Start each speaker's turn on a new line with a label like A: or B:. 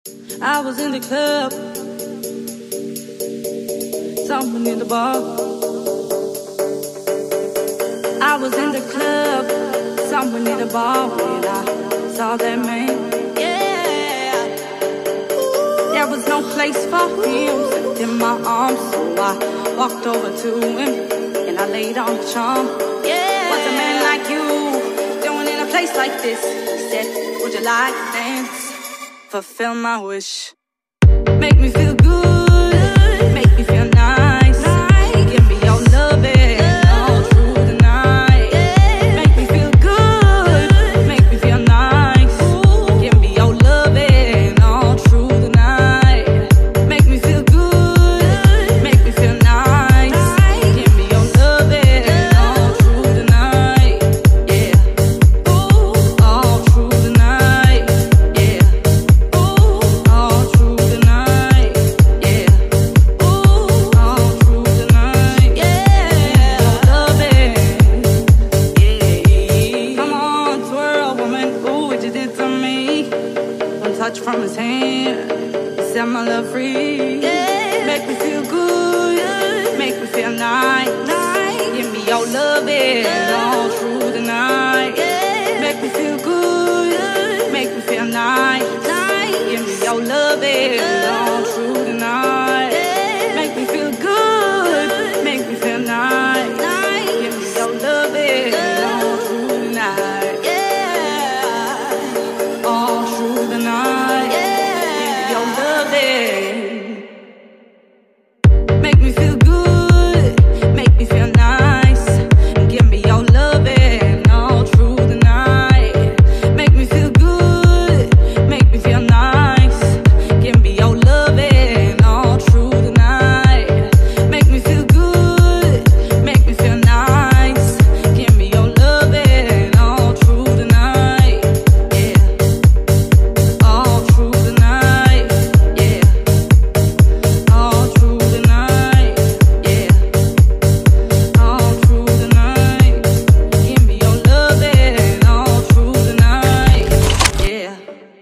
A: I was in the club, someone in the bar. I was in the club, someone in the bar when I saw that man. Yeah, there was no place for him, slipped in my arms, so I walked over to him and I laid on the charm. Yeah, what's a man like you doing in a place like this? He said, would you like to dance? Fulfill my wish. Make me feel good, make me feel nice. Give me your loving all through the night. Make me feel good, make me feel nice. Give me your loving all through the night. Make me feel good, make me feel nice. Give me your loving all through the night. Yeah, ooh, all through the night. Yeah. Touch from his hand, set my love free. Yeah. Make me feel good, make me feel nice. Give me your loving all through the night. Yeah. Make me feel good, make me feel nice. Give me your loving all through the night. Yeah. Make me feel good, make me feel nice. Give me your loving all through the night. Yeah, all through the night. Yeah, your loving.